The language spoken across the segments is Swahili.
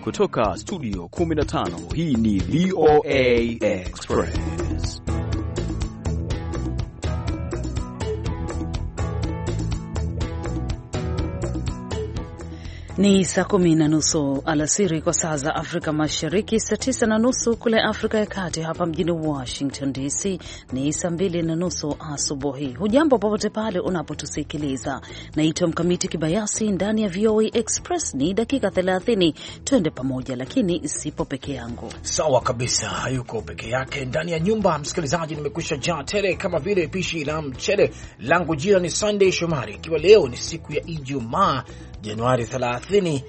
Kutoka studio 15, hii ni VOA Express. Ni saa 10:30 alasiri kwa saa za Afrika Mashariki, saa 9:30 kule Afrika ya Kati. Hapa mjini Washington DC ni saa 2:30 asubuhi. Hujambo popote pale unapotusikiliza. Naitwa Mkamiti Kibayasi. Ndani ya VOA Express ni dakika 30, twende pamoja, lakini sipo peke yangu. Sawa kabisa, hayuko peke yake ndani ya nyumba. Msikilizaji, nimekwisha jaa tele kama vile pishi la mchele langu. Jina ni Sunday Shomari, ikiwa leo ni siku ya Ijumaa, Januari 30,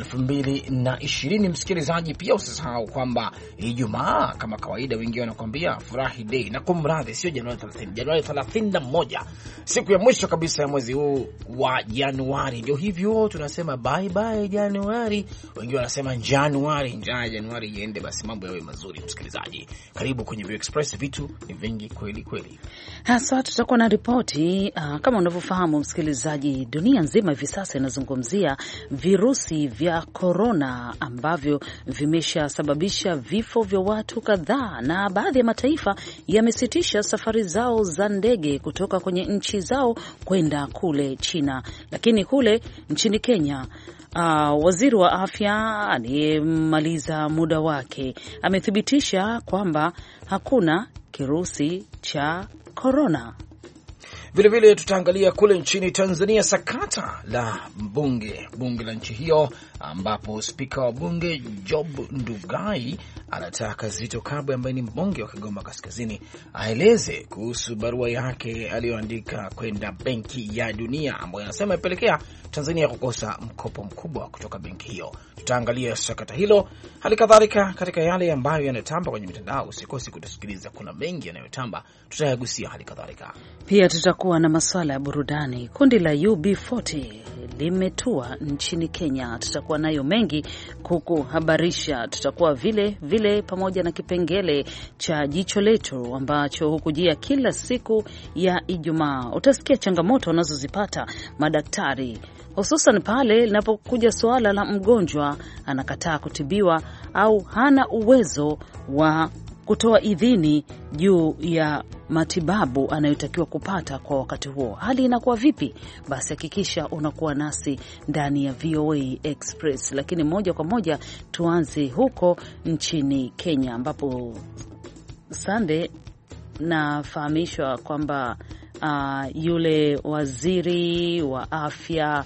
2020. Msikilizaji, pia usisahau kwamba Ijumaa kama kawaida wengi wanakuambia furahi day, na kumradhi, sio Januari 30, Januari 31, siku ya mwisho kabisa ya mwezi huu wa Januari. Ndio hivyo tunasema bye bye Januari, wengi wanasema Januari, njaa Januari iende, basi mambo yawe mazuri. Msikilizaji, karibu kwenye View Express, vitu ni vingi kweli kweli. Hasa tutakuwa na ripoti kama unavyofahamu msikilizaji, dunia nzima hivi sasa inazungumzia virusi vya corona ambavyo vimeshasababisha vifo vya watu kadhaa, na baadhi ya mataifa yamesitisha safari zao za ndege kutoka kwenye nchi zao kwenda kule China. Lakini kule nchini Kenya, waziri wa afya aliyemaliza muda wake amethibitisha kwamba hakuna kirusi cha corona. Vile vile tutaangalia kule nchini Tanzania sakata la bunge la nchi hiyo, ambapo spika wa bunge Job Ndugai anataka Zitto Kabwe ambaye ni mbunge wa Kigoma Kaskazini aeleze kuhusu barua yake aliyoandika kwenda Benki ya Dunia, ambayo anasema imepelekea Tanzania kukosa mkopo mkubwa kutoka benki hiyo. Tutaangalia sakata hilo, hali kadhalika katika yale ambayo yanatamba kwenye mitandao. Usikosi kutusikiliza, kuna mengi yanayotamba, tutayagusia hali kadhalika. Pia tutakuwa na masuala ya burudani. Kundi la UB40 limetua nchini Kenya. Tutakuwa nayo mengi kukuhabarisha. Tutakuwa vile pamoja na kipengele cha jicho letu ambacho hukujia kila siku ya Ijumaa. Utasikia changamoto wanazozipata madaktari, hususan pale linapokuja suala la mgonjwa anakataa kutibiwa au hana uwezo wa kutoa idhini juu ya matibabu anayotakiwa kupata kwa wakati huo. Hali inakuwa vipi? Basi hakikisha unakuwa nasi ndani ya VOA Express. Lakini moja kwa moja tuanze huko nchini Kenya, ambapo Sunday nafahamishwa kwamba yule waziri wa afya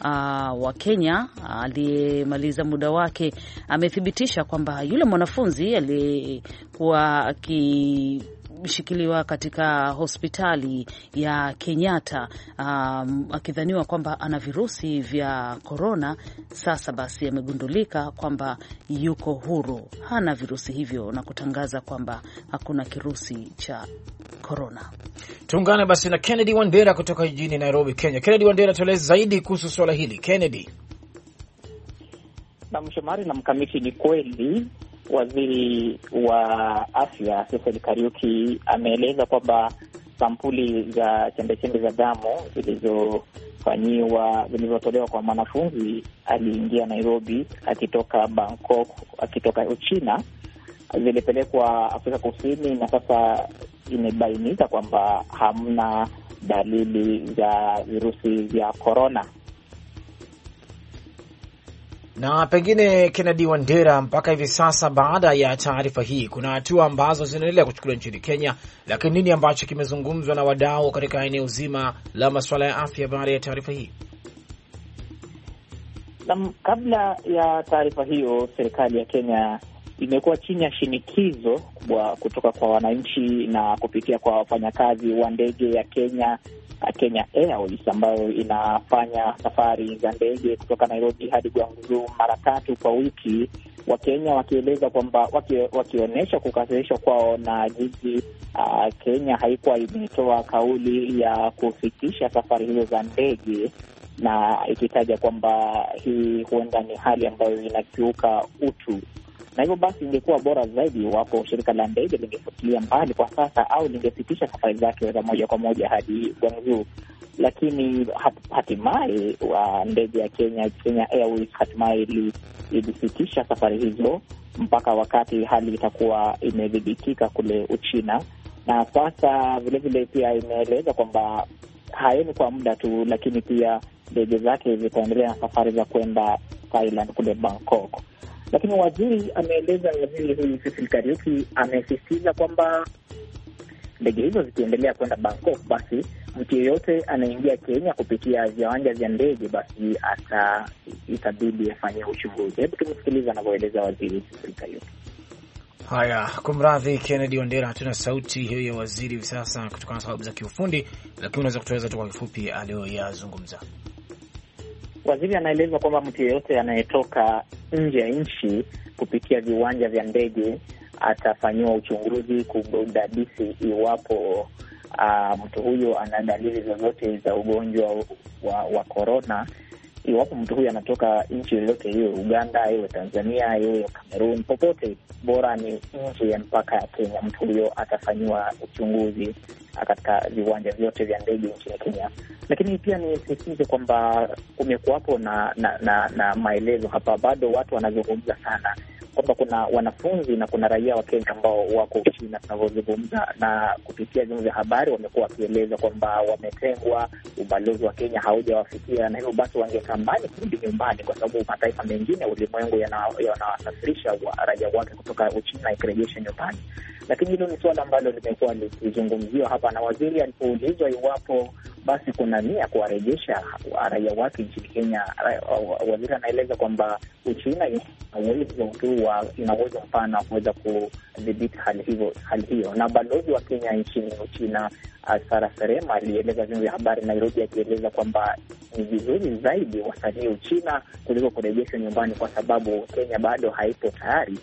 wa Kenya aliyemaliza muda wake amethibitisha kwamba yule mwanafunzi aliyekuwa akishikiliwa katika hospitali ya Kenyatta akidhaniwa kwamba ana virusi vya corona, sasa basi amegundulika kwamba yuko huru, hana virusi hivyo, na kutangaza kwamba hakuna kirusi cha corona. Tuungane basi na Kennedy Wandera kutoka jijini Nairobi, Kenya. Kennedy Wandera, tueleze zaidi kuhusu swala hili. Kennedy. Na Mshomari na Mkamiti, ni kweli waziri wa afya Cecily Kariuki ameeleza kwamba sampuli za chembechembe za damu zilizotolewa kwa mwanafunzi aliingia Nairobi akitoka Bangkok, akitoka Uchina, zilipelekwa Afrika Kusini, na sasa imebainika kwamba hamna dalili za virusi vya corona. Na pengine Kennedy Wandera, mpaka hivi sasa baada ya taarifa hii kuna hatua ambazo zinaendelea kuchukuliwa nchini Kenya, lakini nini ambacho kimezungumzwa na wadau katika eneo zima la masuala ya afya baada ya taarifa hii? Na kabla ya taarifa hiyo, serikali ya Kenya imekuwa chini ya shinikizo kubwa kutoka kwa wananchi na kupitia kwa wafanyakazi wa ndege ya Kenya Airways, ambayo inafanya safari za ndege kutoka Nairobi hadi Guangzhou mara 3 kwa wiki. Wakenya wakieleza kwamba wakionyesha kukasirishwa kwao na jinsi Kenya haikuwa imetoa kauli ya kusitisha safari hizo za ndege, na ikitaja kwamba hii huenda ni hali ambayo inakiuka utu. Na hivyo basi ingekuwa bora zaidi iwapo shirika la ndege lingefutilia mbali kwa sasa au lingesitisha safari zake za moja kwa moja hadi Guangzhou. lakini hatimaye ndege ya Kenya Airways hatimaye ilisitisha safari hizo mpaka wakati hali itakuwa imedhibitika kule Uchina. Na sasa vile pia imeeleza kwamba haeni kwa muda tu, lakini pia ndege zake zitaendelea na safari za kwenda Thailand kule Bangkok. Lakini waziri huyu Cecil Kariuki amesisitiza kwamba ndege hizo zikiendelea kwenda Bangkok, basi mtu yeyote anaingia Kenya kupitia viwanja vya ndege, basi itabidi afanye uchunguzi. Hebu tumsikilize anavyoeleza waziri Cecil Kariuki. Haya, kumradhi Kennedy Wandera, hatuna sauti hiyo ya waziri hivi sasa kutokana na sababu za kiufundi, lakini unaweza kutueleza tu kwa kifupi aliyoyazungumza. Waziri anaeleza kwamba mtu yeyote anayetoka nje ya nchi kupitia viwanja vya ndege atafanyiwa uchunguzi kudadisi iwapo mtu huyo ana dalili zozote za ugonjwa wa corona. Iwapo mtu huyo anatoka nchi yoyote, hiyo Uganda, hiyo Tanzania, hiyo Cameroon, popote bora ni nje ya mpaka ya Kenya, mtu huyo atafanyiwa uchunguzi katika viwanja vyote vya ndege nchini Kenya. Lakini pia nisisitize kwamba kumekuwapo na maelezo hapa, bado watu wanazungumza sana kwamba kuna wanafunzi na kuna raia wa Kenya ambao wako Uchina tunavyozungumza, na kupitia vyombo vya habari wamekuwa wakieleza kwamba wametengwa, ubalozi wa Kenya haujawafikia, na hivyo basi wangetamani kurudi nyumbani, kwa sababu mataifa mengine ulimwengu yanawasafirisha raia wake kutoka Uchina ikirejesha nyumbani. Lakini hilo ni suala ambalo limekuwa likizungumziwa hapa, na waziri alipoulizwa iwapo basi kuna nia kuwarejesha raia wake nchini Kenya, waziri anaeleza kwamba Uchina ina uwezo mpana kuweza kudhibiti hali hiyo. Na balozi wa Kenya nchini Uchina Sara Serema alieleza vyombo vya habari Nairobi, akieleza kwamba ni vizuri zaidi wasalie Uchina kuliko kurejeshwa nyumbani, kwa sababu Kenya bado haipo tayari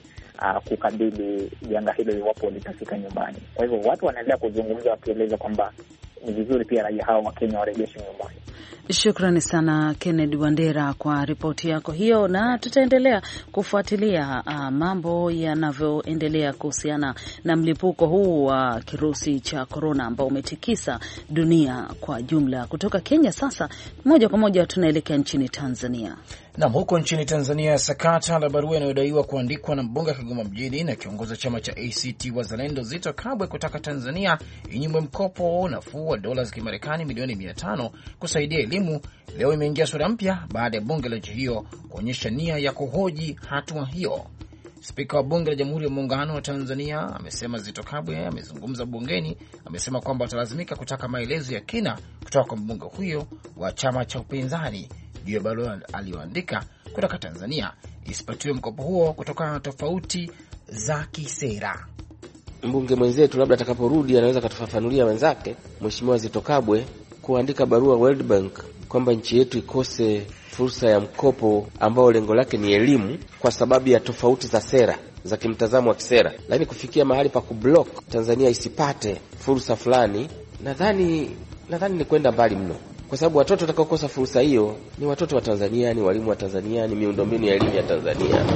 kukabili janga hilo iwapo litafika nyumbani. Kwa hivyo watu wanaendelea kuzungumza wakieleza kwamba ni vizuri pia raia hao wa Kenya warejeshwe nyumbani. Shukrani sana Kennedy Wandera kwa ripoti yako hiyo, na tutaendelea kufuatilia mambo yanavyoendelea kuhusiana na mlipuko huu wa kirusi cha corona ambao umetikisa dunia kwa jumla. Kutoka Kenya sasa moja kwa moja tunaelekea nchini Tanzania. Na huko nchini Tanzania, sakata la barua inayodaiwa kuandikwa na mbunge wa Kigoma mjini na kiongozi chama cha ACT Wazalendo Zitto Kabwe kutaka Tanzania inyimwe mkopo nafuu wa dola za Kimarekani milioni 500 kusaidia elimu, leo imeingia sura mpya baada ya bunge la nchi hiyo kuonyesha nia ya kuhoji hatua hiyo. Spika wa bunge la Jamhuri ya Muungano wa Tanzania amesema Zitto Kabwe amezungumza bungeni, amesema kwamba watalazimika kutaka maelezo ya kina kutoka kwa mbunge huyo wa chama cha upinzani juu ya barua aliyoandika kutoka Tanzania isipatiwe mkopo huo kutokana na tofauti za kisera. Mbunge mwenzetu labda atakaporudi anaweza katufafanulia wenzake, Mheshimiwa Zitto Kabwe kuandika barua World Bank kwamba nchi yetu ikose fursa ya mkopo ambao lengo lake ni elimu kwa sababu ya tofauti za sera za kimtazamo wa kisera, lakini kufikia mahali pa kublock Tanzania isipate fursa fulani, nadhani ni kwenda mbali mno, kwa sababu watoto watakaokosa fursa hiyo ni watoto wa Tanzania, ni walimu wa Tanzania, ni miundombinu ya elimu ya Tanzania.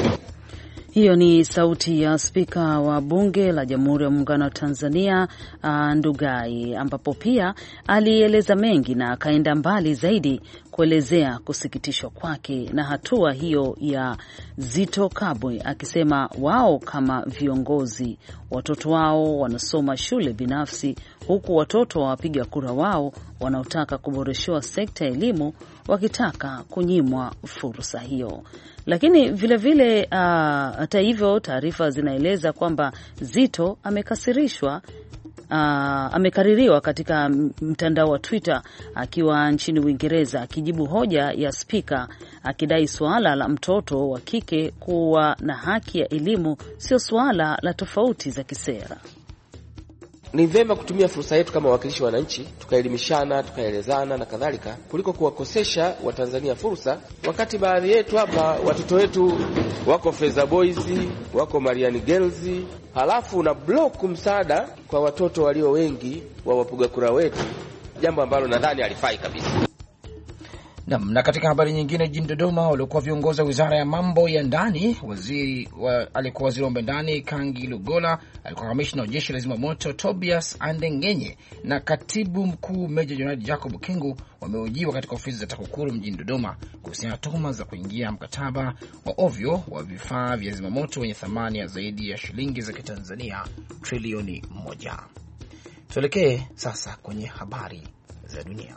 Hiyo ni sauti ya spika wa bunge la Jamhuri ya Muungano wa Tanzania Ndugai, ambapo pia alieleza mengi na akaenda mbali zaidi kuelezea kusikitishwa kwake na hatua hiyo ya Zitto Kabwe, akisema wao kama viongozi, watoto wao wanasoma shule binafsi, huku watoto wa wapiga kura wao wanaotaka kuboreshewa sekta ya elimu wakitaka kunyimwa fursa hiyo. Lakini vile hata hivyo taarifa zinaeleza kwamba Zitto amekasirishwa, amekaririwa katika mtandao wa Twitter akiwa nchini Uingereza akijibu hoja ya spika akidai suala la mtoto wa kike kuwa na haki ya elimu sio suala la tofauti za kisera. Ni vema kutumia fursa yetu kama wawakilishi wa wananchi, tukaelimishana, tukaelezana na kadhalika, kuliko kuwakosesha Watanzania fursa, wakati baadhi yetu hapa watoto wetu wako Feza Boys, wako Marian Girls, halafu na block msaada kwa watoto walio wengi wa wapiga kura wetu, jambo ambalo nadhani halifai kabisa. Na katika habari nyingine, jijini Dodoma, waliokuwa viongozi wa wizara ya mambo ya ndani, alikuwa waziri wa mambo ya ndani Kangi Lugola, alikuwa kamishna wa jeshi la zimamoto Tobias Andengenye na katibu mkuu Meja Jenerali Jacob Kingu wamehojiwa katika ofisi za TAKUKURU mjini Dodoma kuhusiana na tuhuma za kuingia mkataba wa ovyo wa vifaa vya zimamoto wenye thamani ya zaidi ya shilingi za Kitanzania trilioni 1. Tuelekee sasa kwenye habari za dunia.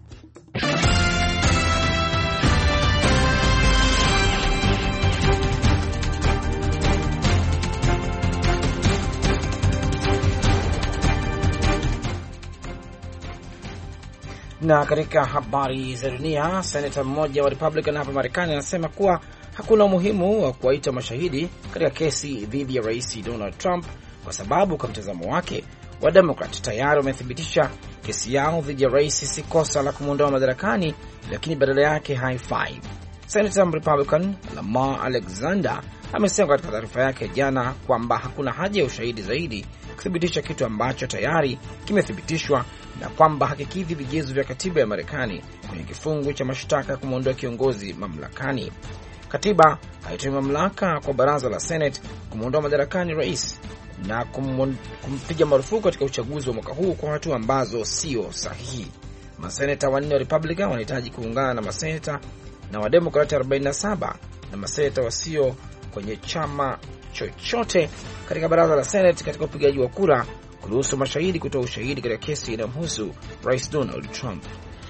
Na katika habari za dunia, senata mmoja wa Republican hapa Marekani anasema kuwa hakuna umuhimu wa kuwaita mashahidi katika kesi dhidi ya Rais Donald Trump kwa sababu kwa mtazamo wake wa Democrat tayari wamethibitisha kesi yao dhidi ya rais si kosa la kumuondoa madarakani, lakini badala yake haifai. Senator Republican Lamar Alexander amesema katika taarifa yake jana kwamba hakuna haja ya ushahidi zaidi kuthibitisha kitu ambacho tayari kimethibitishwa na kwamba hakikidhi vigezo vya katiba ya Marekani kwenye kifungu cha mashtaka ya kumuondoa kiongozi mamlakani. Katiba haitoi mamlaka kwa baraza la Senate kumuondoa madarakani rais na kumpiga marufuku katika uchaguzi wa mwaka huu kwa hatua ambazo sio sahihi. Maseneta wanne wa Republican wanahitaji kuungana na maseneta na wa Democrat 47 na maseneta wasio kwenye chama chochote katika baraza la Senate katika upigaji wa kura kuruhusu mashahidi kutoa ushahidi katika kesi inayomhusu Rais Donald Trump.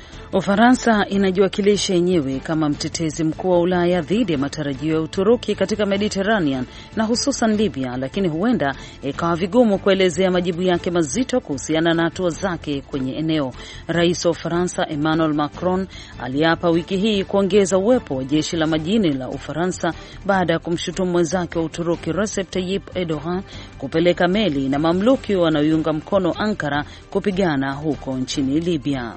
Ufaransa inajiwakilisha yenyewe kama mtetezi mkuu wa Ulaya dhidi ya matarajio ya Uturuki katika Mediterranean na hususan Libya, lakini huenda ikawa vigumu kuelezea majibu yake mazito kuhusiana na hatua zake kwenye eneo. Rais wa Ufaransa Emmanuel Macron aliapa wiki hii kuongeza uwepo wa jeshi la majini la Ufaransa baada ya kumshutumu mwenzake wa Uturuki Recep Tayyip Erdogan kupeleka meli na mamluki wanaoiunga mkono Ankara kupigana huko nchini Libya.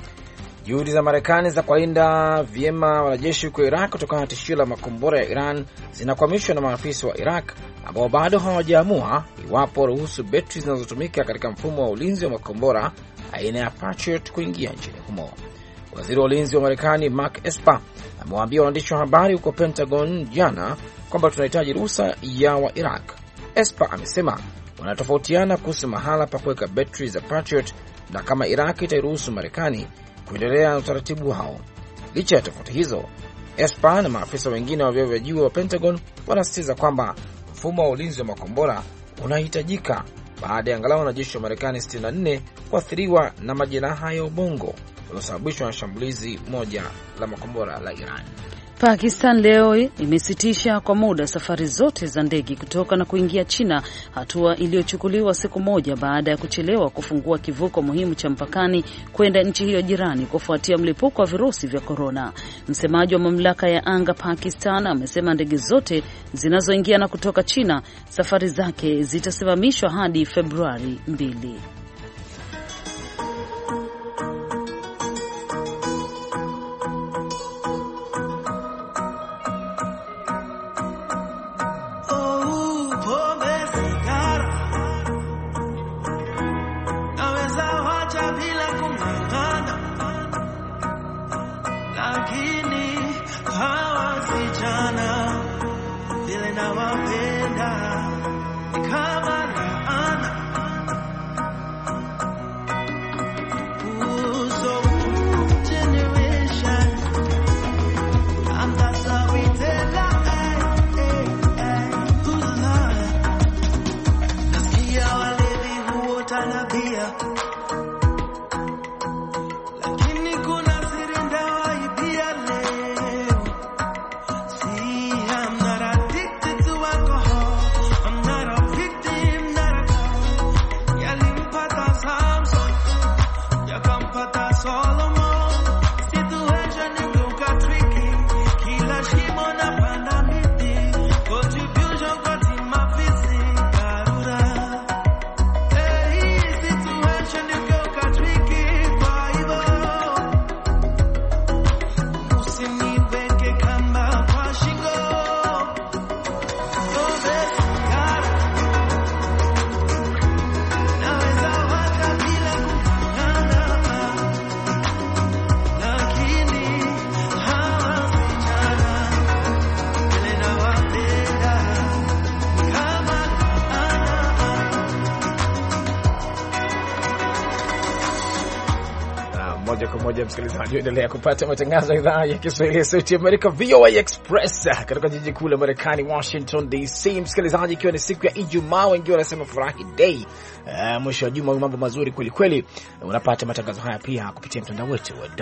Juhudi za Marekani za kulinda vyema wanajeshi huko Iraq kutokana na tishio la makombora ya Iran zinakwamishwa na maafisa wa Iraq ambao bado hawajaamua iwapo ruhusu betri zinazotumika katika mfumo wa ulinzi wa makombora aina ya Patriot kuingia nchini humo. Waziri wa ulinzi wa Marekani Mark Esper amewaambia waandishi wa habari huko Pentagon jana kwamba tunahitaji ruhusa ya wa Iraq. Esper amesema wanatofautiana kuhusu mahala pa kuweka betri za Patriot na kama Iraq itairuhusu Marekani kuendelea na utaratibu wao. Licha ya tofauti hizo, Esper na maafisa wengine wa vyeo vya juu wa Pentagon wanasisitiza kwamba mfumo wa ulinzi wa makombora unahitajika baada ya angalau wanajeshi wa Marekani 64 kuathiriwa na majeraha ya ubongo yaliyosababishwa na shambulizi moja la makombora la Iran. Pakistan leo imesitisha kwa muda safari zote za ndege kutoka na kuingia China, hatua iliyochukuliwa siku moja baada ya kuchelewa kufungua kivuko muhimu cha mpakani kwenda nchi hiyo jirani kufuatia mlipuko wa virusi vya korona. Msemaji wa mamlaka ya anga Pakistan amesema ndege zote zinazoingia na kutoka China safari zake zitasimamishwa hadi Februari 2. moja msikilizaji, endelea kupata matangazo ya idhaa ya Kiswahili ya Sauti ya Amerika VOA Express kutoka jiji kuu la Marekani Washington DC. Msikilizaji, ikiwa ni siku ya Ijumaa, wengi wanasema furahi day, mwisho wa juma, mambo mazuri kweli kweli. Unapata matangazo haya pia kupitia mtandao wetu wa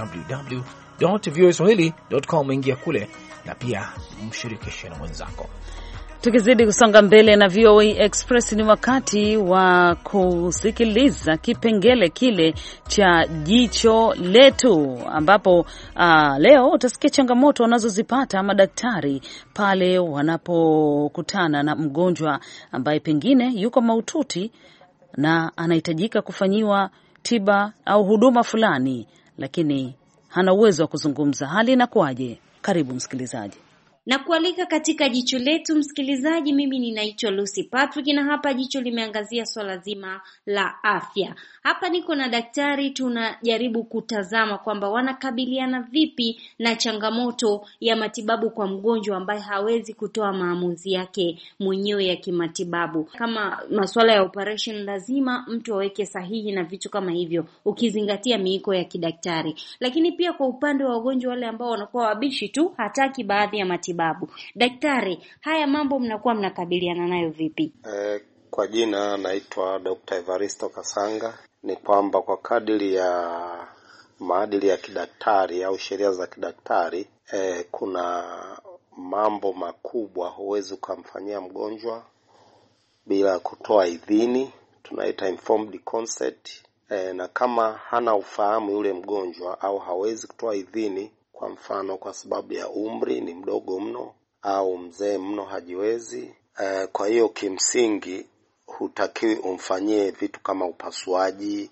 www.voaswahili.com. Ingia kule na pia mshirikishe na mwenzako. Tukizidi kusonga mbele na VOA Express, ni wakati wa kusikiliza kipengele kile cha jicho letu, ambapo leo utasikia changamoto wanazozipata madaktari pale wanapokutana na mgonjwa ambaye pengine yuko mahututi na anahitajika kufanyiwa tiba au huduma fulani, lakini hana uwezo wa kuzungumza. Hali inakuwaje? Karibu msikilizaji. Na kualika katika jicho letu msikilizaji, mimi ninaitwa Lucy Patrick na hapa jicho limeangazia swala zima la afya. Hapa niko na daktari, tunajaribu kutazama kwamba wanakabiliana vipi na changamoto ya matibabu kwa mgonjwa ambaye hawezi kutoa maamuzi yake mwenyewe ya kimatibabu. Kama masuala ya operation, lazima mtu aweke sahihi na vitu kama hivyo, ukizingatia miiko ya kidaktari. Lakini pia kwa upande wa wagonjwa wale ambao wanakuwa wabishi tu, hataki baadhi ya matibabu. Daktari, haya mambo mnakuwa mnakabiliana nayo vipi? Kwa jina naitwa Dr. Evaristo Kasanga. Ni kwamba kwa kadiri ya maadili ya kidaktari au sheria za kidaktari, kuna mambo makubwa huwezi kumfanyia mgonjwa bila kutoa idhini, tunaita informed consent. Na kama hana ufahamu yule mgonjwa au hawezi kutoa idhini, kwa mfano kwa sababu ya umri, ni mdogo mno au mzee mno hajiwezi, kwa hiyo kimsingi hutakiwi umfanyie vitu kama upasuaji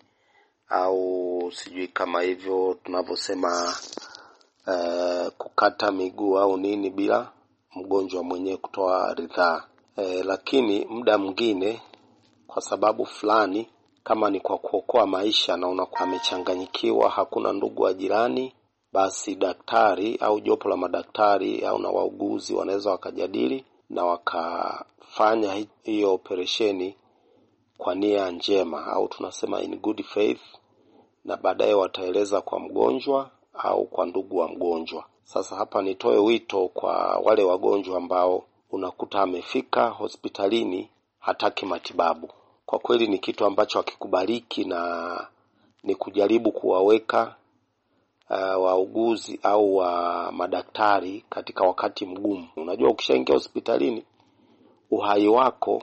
au sijui kama hivyo tunavyosema kukata miguu au nini bila mgonjwa mwenyewe kutoa ridhaa. Lakini muda mwingine kwa sababu fulani, kama ni kwa kuokoa maisha na unakuwa amechanganyikiwa, hakuna ndugu wa jirani, basi daktari au jopo la madaktari au na wauguzi wanaweza wakajadili na wakafanya hiyo operesheni kwa nia njema au tunasema in good faith, na baadaye wataeleza kwa mgonjwa au kwa ndugu wa mgonjwa. Sasa hapa nitoe wito kwa wale wagonjwa ambao unakuta amefika hospitalini hataki matibabu. Kwa kweli ni kitu ambacho hakikubaliki, na ni kujaribu kuwaweka wauguzi au wa madaktari katika wakati mgumu. Unajua, ukishaingia hospitalini uhai wako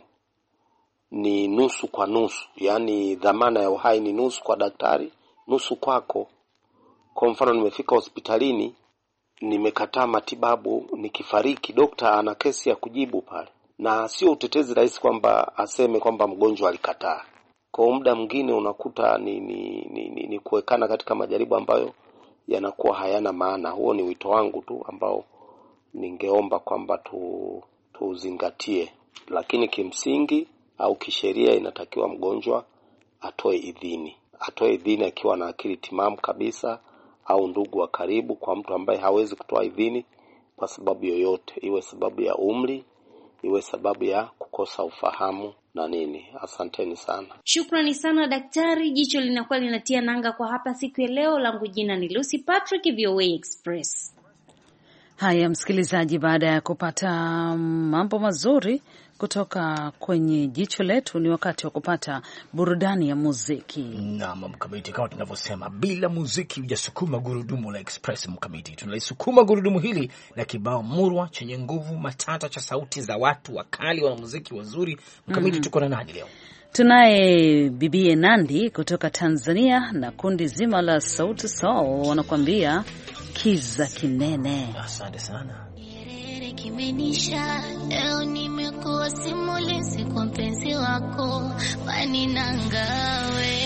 ni nusu kwa nusu, yani dhamana ya uhai ni nusu kwa daktari, nusu kwako. Kwa mfano, nimefika hospitalini, nimekataa matibabu, nikifariki, dokta ana kesi ya kujibu pale, na sio utetezi rahisi kwamba aseme kwamba mgonjwa alikataa. Kwa muda mwingine unakuta ni kuwekana katika majaribu ambayo yanakuwa hayana maana. Huo ni wito wangu tu ambao ningeomba kwamba tuzingatie. Lakini kimsingi au kisheria inatakiwa mgonjwa atoe idhini. Atoe idhini akiwa na akili timamu kabisa, au ndugu wa karibu. Kwa mtu ambaye hawezi kutoa idhini kwa sababu yoyote, iwe sababu ya umri, iwe sababu ya kukosa ufahamu na nini. Asanteni sana. Shukrani sana daktari. Jicho linakuwa linatia nanga kwa hapa siku ya leo. Langu jina ni Lucy Patrick, VOA Express. Haya msikilizaji, baada ya kupata mambo mazuri kutoka kwenye jicho letu, ni wakati wa kupata burudani ya muziki. Naam mkamiti, kama tunavyosema, bila muziki hujasukuma gurudumu la Express mkamiti. Tunalisukuma gurudumu hili na kibao murwa chenye nguvu matata cha sauti za watu wakali, wana muziki wazuri mkamiti. Tuko na nani leo? Tunaye Bibi Nandi kutoka Tanzania na kundi zima la Sauti Sol, wanakuambia Kiza Kinene. Asante sana. Kimenisha leo nimekuwa simulizi kwa mpenzi wako, wani nangawe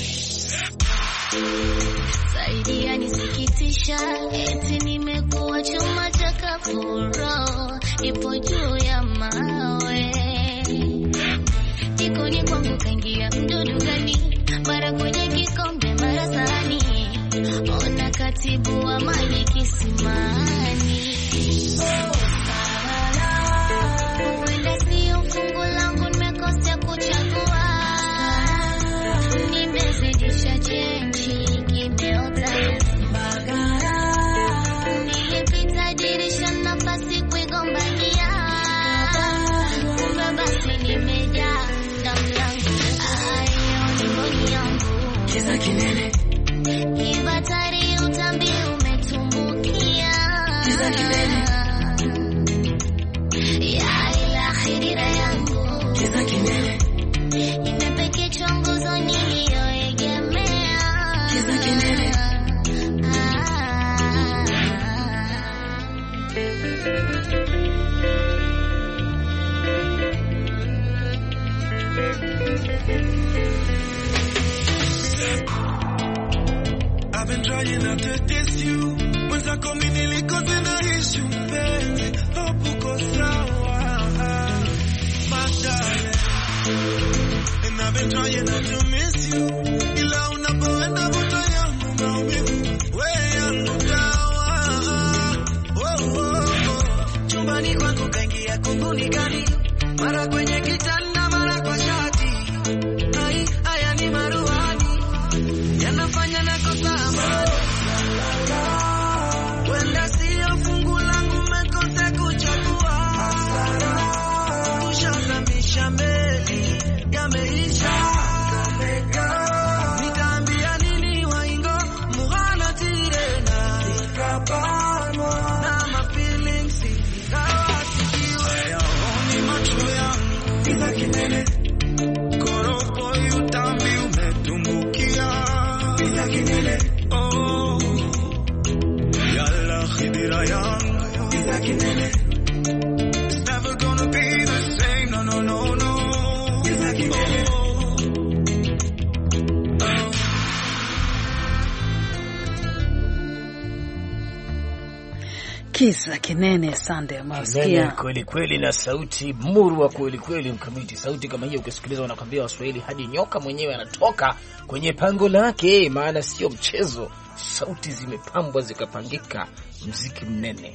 saidia nisikitisha, eti nimekuwa chuma cha kafuro, ipo juu ya mawe, jikoni kwangu kaingia mdudu gani, mara kwenye kikombe mara sahani, ona katibu wa maji kisimani. Fungu langu nimekosea kuchagua, nimezidisha chenji kimeota Kibatari utambi umetumbukia. Ya ilahi dira yangu. Imepeke chongozo niliyoegemea. I've been trying not to diss you. Mwenza komi nilikoze na issue mpenzi. Hope uko sawa, my darling. And I've been trying not to miss you. Ila unapoenda vuta yangu maumivu. We yangu dawa. Chumbani kwangu kaingia kunguni gani? Mara kwenye kitanda, mara kwa shati. Haya ni maruhani. Yanafanya nakosa amani. Wenda siyo fungu langu mekose kuchagua. Kushazamisha meli yameisha. Nitaambia nini waingo muhana tirena. Na mafeelings sitawasikiwe. Ni macho yangu kiza kinene. Koropo yutambi umetumbukia. Oh, yalla khidira yangu. It's never gonna be the same, no, no, no, no. Kisa kinene Sunday masikia kweli kweli na sauti murwa kweli kweli mkamiti. Sauti kama hiyo ukisikiliza wanakwambia Waswahili hadi nyoka mwenyewe anatoka kwenye pango lake, maana sio mchezo. Sauti zimepambwa zikapangika, muziki mnene.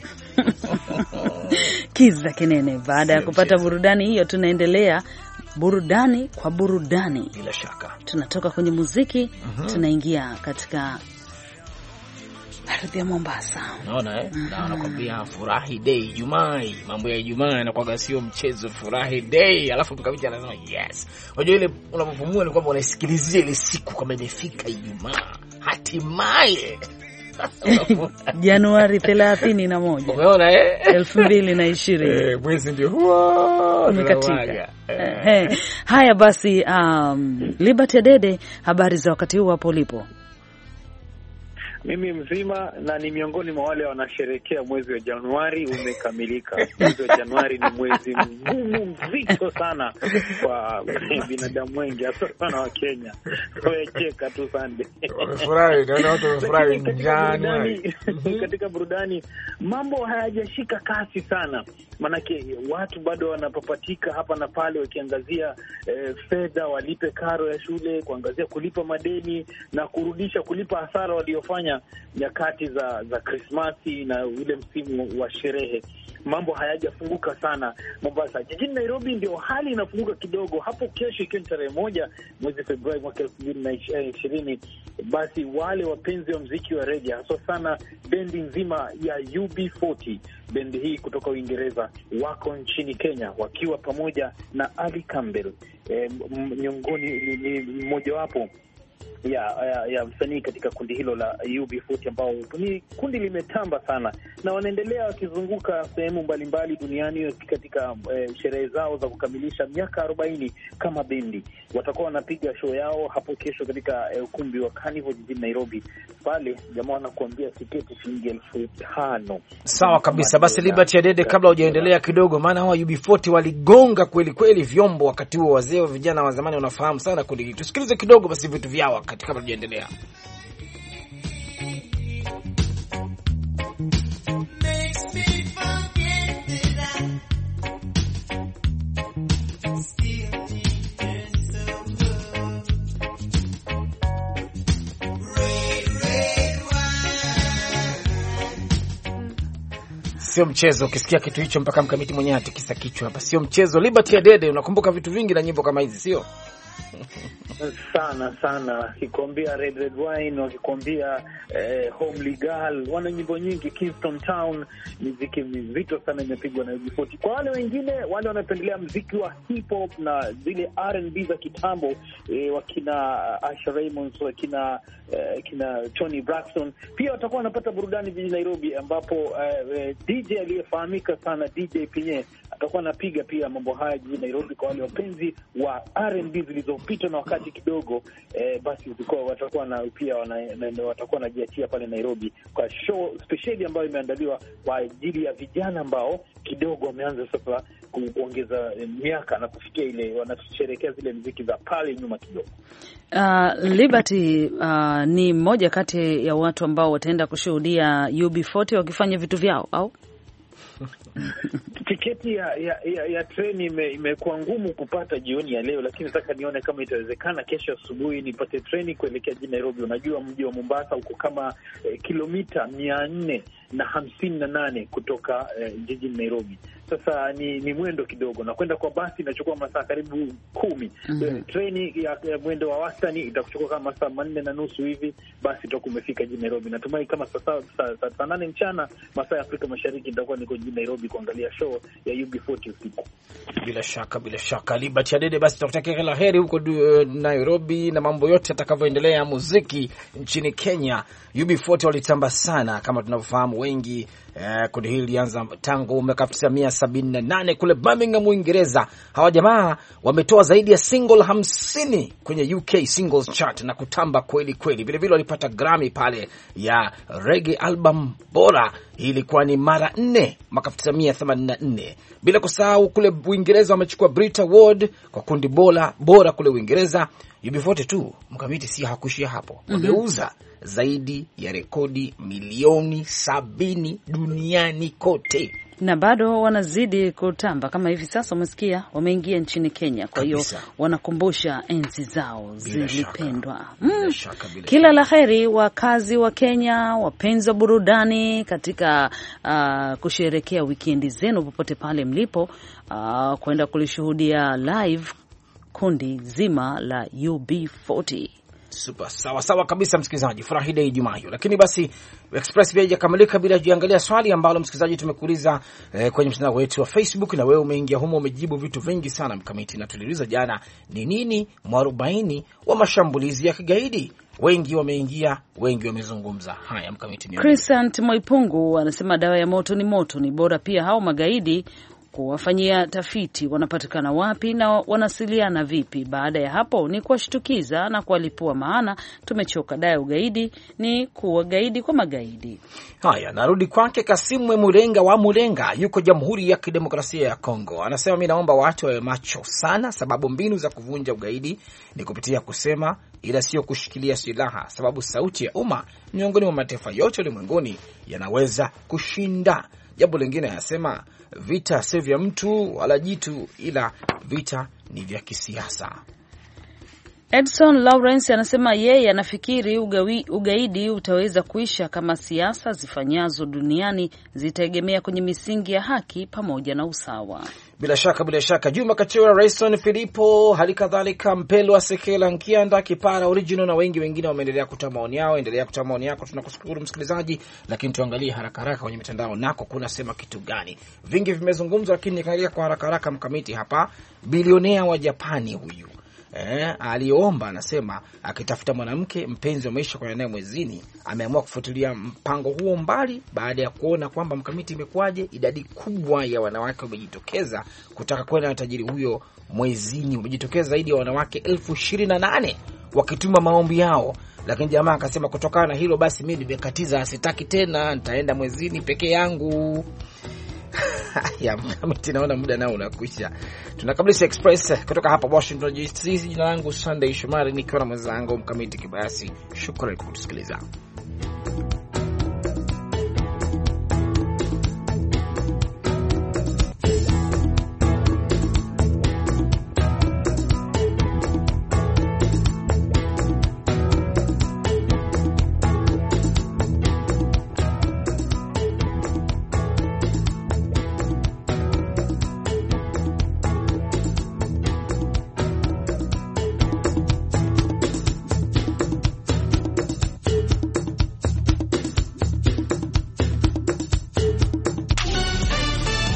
Kisa kinene. Baada ya kupata burudani hiyo, tunaendelea burudani kwa burudani. Bila shaka tunatoka kwenye muziki tunaingia katika ardhi ya Mombasa. Naona na wanakwambia furahi day Ijumaa. Mambo ya Ijumaa yanakuwa sio mchezo, furahi day. Alafu mkamiti anasema yes. Unajua ile unapopumua ni kwamba unaisikilizia ile siku kama imefika Ijumaa. Hatimaye Januari 31. Umeona 2020. Mwezi ndio huo umekatika. Haya basi, Liberty Dede, habari za wakati huu hapo ulipo? Mimi mzima na ni miongoni mwa wale wanasherehekea mwezi wa Januari umekamilika. Mwezi wa Januari ni mwezi mzito sana kwa binadamu wengi, hasa sana wa Kenya. Wacheka tu Sunday. Wamefurahi, naona watu wamefurahi Januari. Katika burudani mambo hayajashika kasi sana. Manake watu bado wanapapatika hapa na pale wakiangazia fedha, walipe karo ya shule, kuangazia kulipa madeni na kurudisha kulipa hasara waliofanya nyakati za Krismasi na ule msimu wa sherehe. Mambo hayajafunguka sana Mombasa. Jijini Nairobi ndio hali inafunguka kidogo. Hapo kesho ikiwa tarehe 1 mwezi Februari mwaka 2020, basi wale wapenzi wa muziki wa reggae, hasa sana bendi nzima ya UB40, bendi hii kutoka Uingereza, wako nchini Kenya wakiwa pamoja na Ali Campbell, miongoni ni mmoja wapo ya msanii katika kundi hilo la UB40, ambao ni kundi limetamba sana na wanaendelea wakizunguka sehemu mbalimbali duniani katika sherehe zao za kukamilisha miaka 40 kama bendi. Watakuwa wanapiga show yao hapo kesho katika ukumbi wa Carnival jijini Nairobi. Pale jamaa wanakuambia tiketi shilingi 5,000. Sawa kabisa. Basi Liberty Dede, kabla hujaendelea kidogo, maana hawa UB40 waligonga kweli kweli vyombo wakati huo. Wazee wa vijana wa zamani wanafahamu sana kundi hili. Tusikilize kidogo basi vitu vyao wakati kabla hujaendelea. Sio mchezo, ukisikia kitu hicho mpaka mkamiti mwenyewe atikisa kichwa hapa. Sio mchezo. Liberty Dede, unakumbuka vitu vingi na nyimbo kama hizi, sio? sana wakikwambia Red Wine, wakikwambia Homely Girl, wana nyimbo nyingi. Kingston Town, muziki mzito sana imepigwa na UB40. Kwa wale wengine wale wanapendelea muziki wa hip hop na zile R&B za kitambo, wakina Asha Raymond, wakina kina Tony Braxton, pia watakuwa wanapata burudani jijini Nairobi, ambapo DJ aliyefahamika sana DJ Pinye atakuwa anapiga pia mambo haya jijini Nairobi. Kwa wale wapenzi wa R&B zilizopita na wakati kidogo, basi watakuwa na pia watakuwa wanajiachia pale Nairobi kwa show speciali ambayo imeandaliwa kwa ajili ya vijana ambao kidogo wameanza sasa kuongeza miaka na kufikia ile wanasherehekea zile muziki za pale nyuma kidogo. Liberty ni mmoja kati ya watu ambao wataenda kushuhudia UB40 wakifanya vitu vyao au? Tiketi ya treni imekuwa ngumu kupata jioni ya leo, lakini nataka nione kama itawezekana kesho asubuhi nipate treni kuelekea jijini Nairobi. Unajua mji wa Mombasa uko kama kilomita 458 kutoka jijini Nairobi. Sasa ni mwendo kidogo, na kwenda kwa basi inachukua masaa karibu 10. Treni ya mwendo wa wastani itakuchukua kama masaa 4.5 hivi, basi tutakuwa umefika jijini Nairobi. Natumai kama saa 8 mchana masaa ya Afrika Mashariki nitakuwa niko jijini Nairobi kuangalia show ya UB40 usiku. Bila shaka Liberty Adede, basi tutakutakia kila heri huko Nairobi na mambo yote atakavyoendelea muziki nchini Kenya. UB40 walitamba sana kama tunavyofahamu wengi. Kundi hili lianza tangu mwaka 1978 kule Birmingham, Uingereza. Hawa jamaa wametoa zaidi ya single 50 kwenye UK singles chart na kutamba kweli kweli. Vile vile walipata Grammy pale ya reggae album bora. Hii ilikuwa ni mara 4 mwaka 1984. Bila kusahau kule Uingereza wamechukua Brit Award kwa kundi bora kule Uingereza. UB40 tu mkamiti si hakuishia hapo. Wameuza zaidi ya rekodi milioni 70 duniani kote, na bado wanazidi kutamba. Kama hivi sasa umesikia wameingia nchini Kenya, kwa hiyo wanakumbusha enzi zao zilipendwa. Kila laheri wakazi wa Kenya, wapenzi wa burudani katika kusherehekea wikendi zenu popote pale mlipo, kwenda kulishuhudia live kundi zima la UB40. Super, sawa kabisa msikilizaji, furahi day Ijumaa hiyo. Lakini basi Express pia haijakamilika bila kuangalia swali ambalo msikilizaji tumekuuliza kwenye mtandao wetu wa Facebook, na wewe umeingia humo umejibu vitu vingi sana mkamiti. Na tuliuliza jana, ni nini mwarobaini wa mashambulizi ya kigaidi? Wengi wameingia, wengi wamezungumza. Haya mkamiti, ni Crescent Moipungu anasema dawa ya moto ni bora. Pia hao magaidi kuwafanyia tafiti wanapatikana wapi na wanasiliana vipi. Baada ya hapo ni kuwashtukiza na kuwalipua, maana tumechoka. Dawa ya ugaidi ni kuwa gaidi kwa magaidi. Haya, narudi kwake Kasimwe Mulenga wa Mulenga, yuko Jamhuri ya Kidemokrasia ya Kongo. Anasema mimi naomba watu wawe macho sana, sababu mbinu za kuvunja ugaidi ni kupitia kusema, ila sio kushikilia silaha, sababu sauti ya umma miongoni mwa mataifa yote ulimwenguni yanaweza kushinda. Jambo lingine anasema vita sio vya mtu wala jitu, ila vita ni vya kisiasa. Edson Lawrence anasema yeye anafikiri ugaidi utaweza kuisha kama siasa zifanyazo duniani zitaegemea kwenye misingi ya haki pamoja na usawa. Bila shaka Juma Kachora, Rayson Filipo, halikadhalika Mpelo Sekela Nkianda, Kipara Original na wengi wengine wameendelea kutoa maoni yao. Endelea kutoa maoni yako, tunakushukuru msikilizaji. Lakini tuangalie haraka kwenye mitandao nako kuna sema kitu gani. Vingi vimezungumzwa, lakini nikaangalia kwa haraka mkamiti hapa. Bilionea wa Japani huyu aliomba, anasema akitafuta mwanamke mpenzi wa maisha kwa naye mwezini, ameamua kufuatilia mpango huo mbali baada ya kuona kwamba mkamiti imekuwaje, idadi kubwa ya wanawake wamejitokeza kutaka kwenda na tajiri huyo mwezini. Wamejitokeza zaidi ya wanawake 28,000 wakituma maombi yao, lakini jamaa akasema kutokana na hilo basi mimi nimekatiza, sitaki tena, nitaenda mwezini peke yangu. Ya mkamiti, naona muda nao unakwisha. Tunakamilisha Express kutoka hapa Washington DC. Jina langu Sunday Shomari, nikiwa na mwenzangu Mkamiti Kibayasi. Shukrani kwa kutusikiliza.